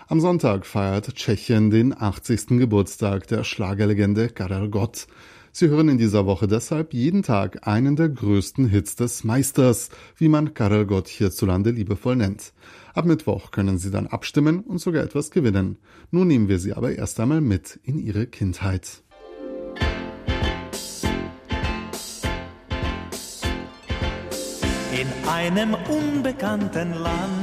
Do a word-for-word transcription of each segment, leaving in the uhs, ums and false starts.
Am Sonntag feiert Tschechien den achtzigsten Geburtstag der Schlagerlegende Karel Gott. Sie hören in dieser Woche deshalb jeden Tag einen der größten Hits des Meisters, wie man Karel Gott hierzulande liebevoll nennt. Ab Mittwoch können Sie dann abstimmen und sogar etwas gewinnen. Nun nehmen wir Sie aber erst einmal mit in Ihre Kindheit. In einem unbekannten Land.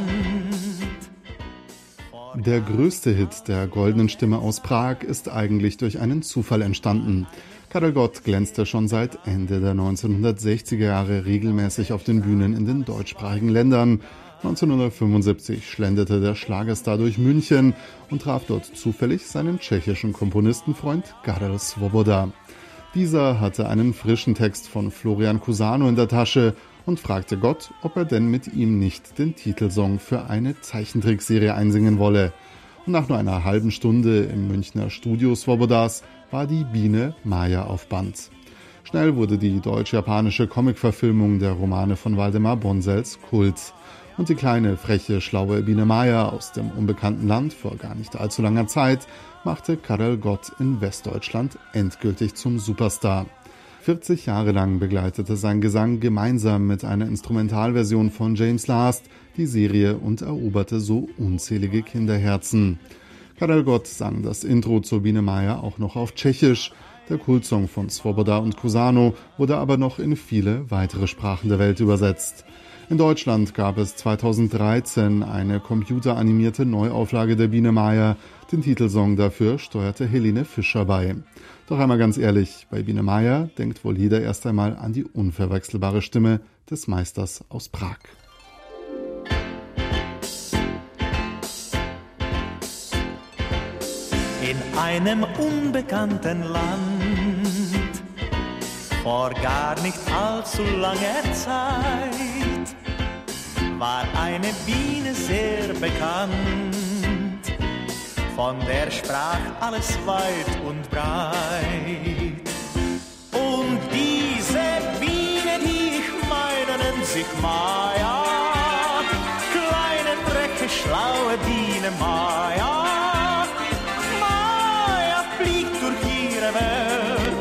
Der größte Hit der Goldenen Stimme aus Prag ist eigentlich durch einen Zufall entstanden. Karel Gott glänzte schon seit Ende der neunzehnhundertsechziger Jahre regelmäßig auf den Bühnen in den deutschsprachigen Ländern. neunzehnhundertfünfundsiebzig schlenderte der Schlagerstar durch München und traf dort zufällig seinen tschechischen Komponistenfreund Karel Svoboda. Dieser hatte einen frischen Text von Florian Cusano in der Tasche und fragte Gott, ob er denn mit ihm nicht den Titelsong für eine Zeichentrickserie einsingen wolle. Und nach nur einer halben Stunde im Münchner Studio Svobodas war die Biene Maya auf Band. Schnell wurde die deutsch-japanische Comicverfilmung der Romane von Waldemar Bonsels Kult. Und die kleine, freche, schlaue Biene Maya aus dem unbekannten Land vor gar nicht allzu langer Zeit machte Karel Gott in Westdeutschland endgültig zum Superstar. vierzig Jahre lang begleitete sein Gesang gemeinsam mit einer Instrumentalversion von James Last die Serie und eroberte so unzählige Kinderherzen. Karel Gott sang das Intro zur Biene Maya auch noch auf Tschechisch. Der Kultsong von Svoboda und Cusano wurde aber noch in viele weitere Sprachen der Welt übersetzt. In Deutschland gab es zweitausenddreizehn eine computeranimierte Neuauflage der Biene Maya. Den Titelsong dafür steuerte Helene Fischer bei. Doch einmal ganz ehrlich, bei Biene Maya denkt wohl jeder erst einmal an die unverwechselbare Stimme des Meisters aus Prag. In einem unbekannten Land, vor gar nicht allzu langer Zeit, war eine Biene sehr bekannt. Von der sprach alles weit und breit. Und diese Biene, die ich meine, nennt sich Maya. Kleine, freche, schlaue Biene Maya. Maya fliegt durch ihre Welt,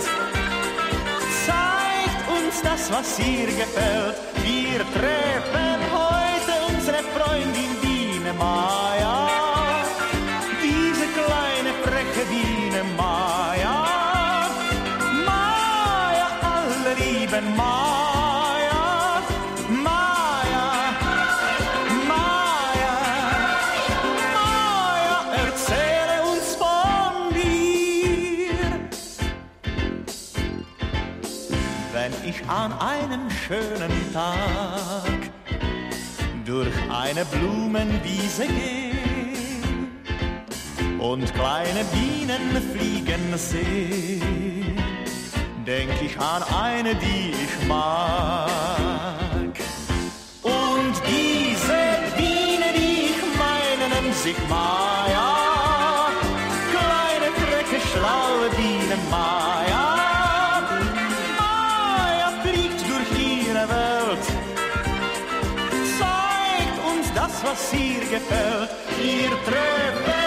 zeigt uns das, was ihr gefällt. Wir treffen heute unsere Freundin Biene Maya. Biene Maya, Maya, alle lieben Maya, Maya, Maya, Maya, erzähle uns von dir. Wenn ich an einem schönen Tag durch eine Blumenwiese gehe und kleine Bienen fliegen seh, denk ich an eine, die ich mag. Und diese Biene, die ich meine, nennt sich Maya. Kleine, freche, schlaue Biene Maya. Maya fliegt durch ihre Welt, zeigt uns das, was ihr gefällt. Ihr trefft